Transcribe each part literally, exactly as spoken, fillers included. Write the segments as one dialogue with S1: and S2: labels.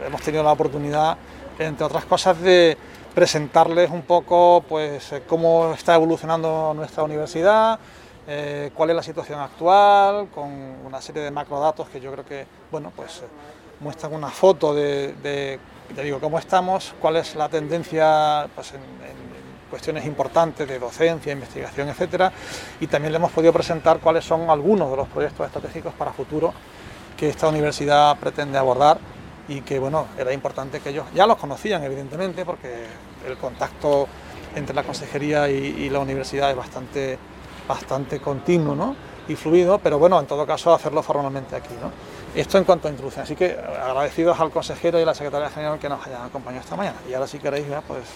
S1: hemos tenido la oportunidad, entre otras cosas, de presentarles un poco pues cómo está evolucionando nuestra universidad, eh, cuál es la situación actual, con una serie de macrodatos que yo creo que, bueno, pues muestran una foto de, de, te digo, cómo estamos, cuál es la tendencia pues, en, en cuestiones importantes de docencia, investigación, etcétera, y también le hemos podido presentar cuáles son algunos de los proyectos estratégicos para futuro que esta universidad pretende abordar y que, bueno, era importante que ellos ya los conocían, evidentemente, porque el contacto entre la consejería y, y la universidad es bastante, bastante continuo, ¿no?, y fluido, pero bueno, en todo caso hacerlo formalmente aquí, ¿no? Esto en cuanto a introducción, así que agradecidos al consejero y a la secretaria general que nos hayan acompañado esta mañana. Y ahora si queréis ya pues...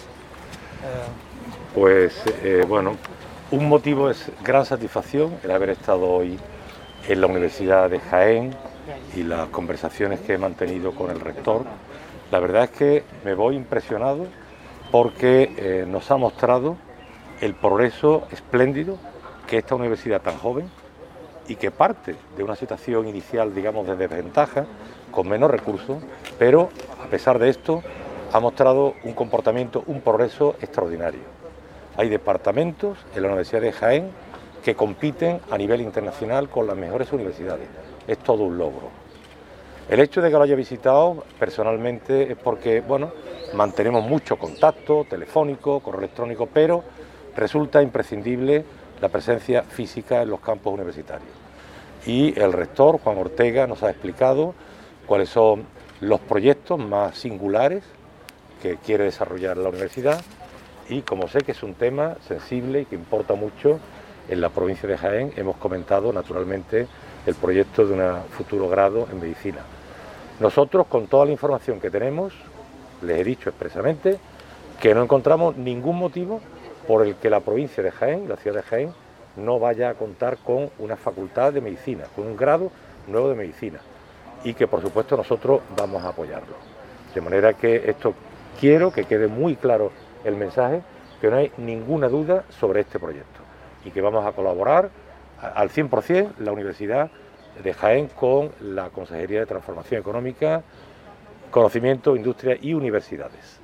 S1: Eh...
S2: Pues eh, bueno, un motivo es gran satisfacción el haber estado hoy en la Universidad de Jaén y las conversaciones que he mantenido con el rector. La verdad es que me voy impresionado porque eh, nos ha mostrado el progreso espléndido que esta universidad tan joven y que parte de una situación inicial, digamos, de desventaja, con menos recursos, pero a pesar de esto ha mostrado un comportamiento, un progreso extraordinario. Hay departamentos en la Universidad de Jaén que compiten a nivel internacional con las mejores universidades. Es todo un logro. El hecho de que lo haya visitado personalmente es porque, bueno, mantenemos mucho contacto telefónico, correo electrónico, pero resulta imprescindible la presencia física en los campos universitarios. Y el rector, Juan Ortega, nos ha explicado cuáles son los proyectos más singulares que quiere desarrollar la universidad y como sé que es un tema sensible y que importa mucho en la provincia de Jaén, hemos comentado naturalmente el proyecto de un futuro grado en medicina. Nosotros, con toda la información que tenemos, les he dicho expresamente que no encontramos ningún motivo por el que la provincia de Jaén, la ciudad de Jaén, no vaya a contar con una facultad de medicina, con un grado nuevo de medicina y que por supuesto nosotros vamos a apoyarlo. De manera que esto quiero que quede muy claro el mensaje, que no hay ninguna duda sobre este proyecto y que vamos a colaborar al cien por cien la Universidad de Jaén con la Consejería de Transformación Económica, Conocimiento, Industria y Universidades.